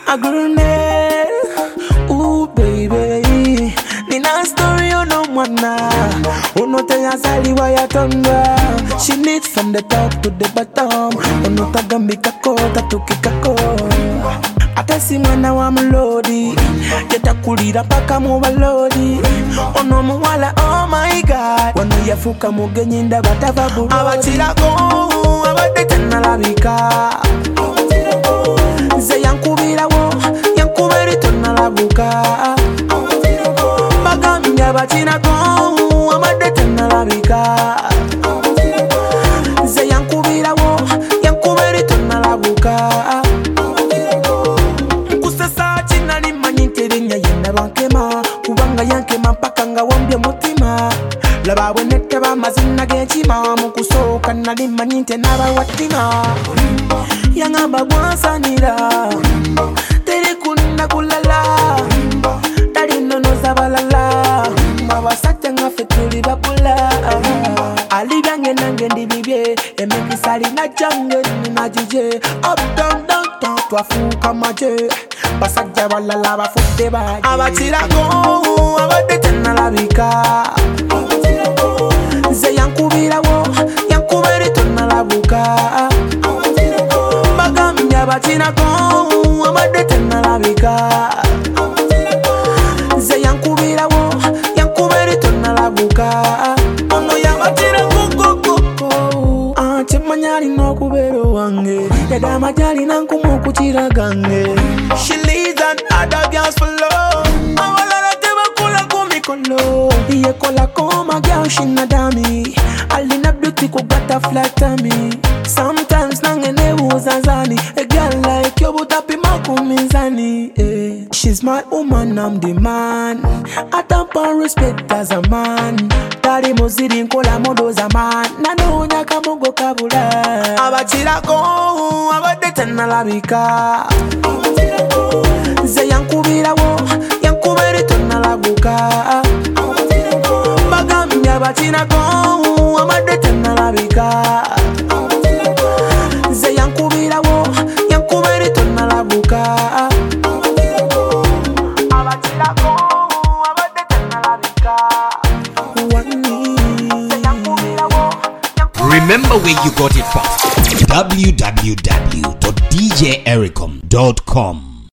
a grenade. Ooh baby, nina story no mwana. Unote ya zaliwa ya tonga. She needs from the top to the bottom. Unota gambika kota tukikako. Atasi mwana wa mlodi. Yeta kulira paka mubalodi. Ono muwala oh my god. Wanu yafuka mugenyinda batava buru. Abatirako, abadete nalabika. Ze yankubira wo, yankubiri tonalabuka. Bagambye abatirako, abadete nalabika. Ze yankubira wo, yankubiri tonalabuka. Kusasa china ni manyinterinya yenda bankema. Kubanga yankema mpaka nga wambye mutima. Laba bwenete bamazina genchima. Mukusoka nali manyinte n'abawatima. Yangamba bwansanira teri kunna kulala tari nono zabalala mabasate ngafe tuli bakula alibyange nange ndibibye emekisali na jange ninajije up down down down twafuka maje basajja balala bafutte baje abatirako abadete nalabika ze yankubirawo yankubere tonalabuka Batinako, amadete nalabika. Ze yankubira wo, yankubiri tonalabuka. Ono ya batirako koko. Ante manyari no kubero wange. Yada majari nankumu kuchira gange. She leaves and other girls follow. Awala teba kula kumikolo. Iye kola koma girl she nadami. Alina beauty ko butterfly tummy. Sometimes nangene uzanzani. A girl like you would be makumizani. She's my woman, I'm the man. I don't respect as a man. Tari mozidi nkola modo za man. Nano nyaka mongo kabula. Abatirako, abadete nalabika. Ze yankubira wo, yankubiri tonalabuka. Bagambye abatirako, abadete nalabika. Ze yankubira wo, yankubiri tonalabuka. Abatirako, abadete nalabika. Remember where you got it from. www.djericom.com